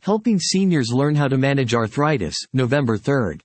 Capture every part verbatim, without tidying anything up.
Helping Seniors Learn How to Manage Arthritis, November third.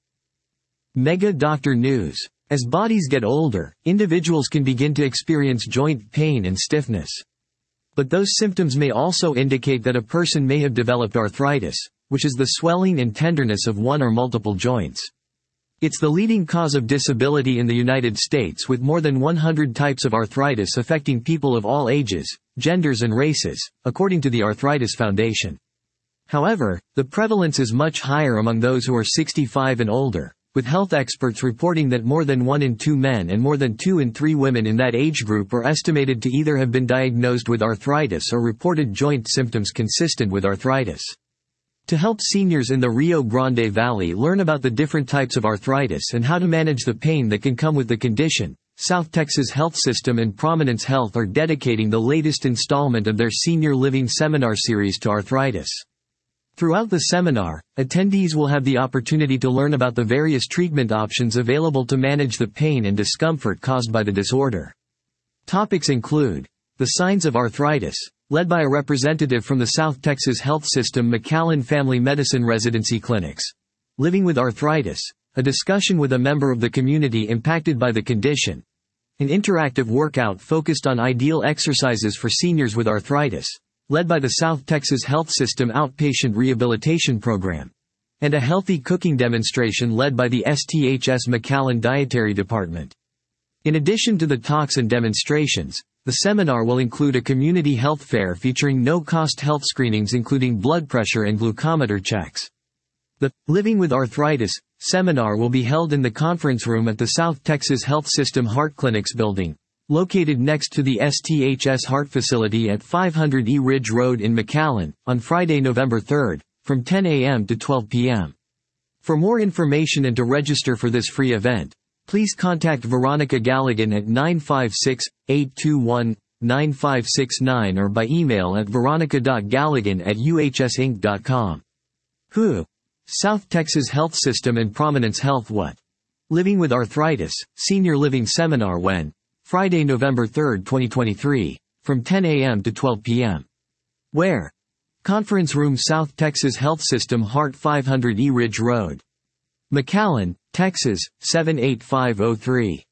Mega Doctor News. As bodies get older, individuals can begin to experience joint pain and stiffness. But those symptoms may also indicate that a person may have developed arthritis, which is the swelling and tenderness of one or multiple joints. It's the leading cause of disability in the United States, with more than one hundred types of arthritis affecting people of all ages, genders and races, according to the Arthritis Foundation. However, the prevalence is much higher among those who are sixty-five and older, with health experts reporting that more than one in two men and more than two in three women in that age group are estimated to either have been diagnosed with arthritis or reported joint symptoms consistent with arthritis. To help seniors in the Rio Grande Valley learn about the different types of arthritis and how to manage the pain that can come with the condition, South Texas Health System and Prominence Health are dedicating the latest installment of their Senior Living Seminar Series to arthritis. Throughout the seminar, attendees will have the opportunity to learn about the various treatment options available to manage the pain and discomfort caused by the disorder. Topics include the signs of arthritis, led by a representative from the South Texas Health System McAllen Family Medicine Residency Clinics. Living with arthritis, a discussion with a member of the community impacted by the condition. An interactive workout focused on ideal exercises for seniors with arthritis, led by the South Texas Health System Outpatient Rehabilitation Program. And a healthy cooking demonstration led by the S T H S McAllen Dietary Department. In addition to the talks and demonstrations, the seminar will include a community health fair featuring no-cost health screenings including blood pressure and glucometer checks. The Living with Arthritis seminar will be held in the conference room at the South Texas Health System Heart Clinics building, located next to the S T H S Heart Facility at five hundred E Ridge Road in McAllen, on Friday, November third, from ten a m to twelve p m For more information and to register for this free event, please contact Veronica Galligan at nine five six, eight two one, nine five six nine or by email at veronica dot galligan at u h s inc dot com. Who? South Texas Health System and Prominence Health. What? Living with Arthritis, Senior Living Seminar. When? Friday, November third, twenty twenty-three, from ten a m to twelve p m Where? Conference Room, South Texas Health System, Heart, five hundred E Ridge Road, McAllen, Texas, seven eight five oh three.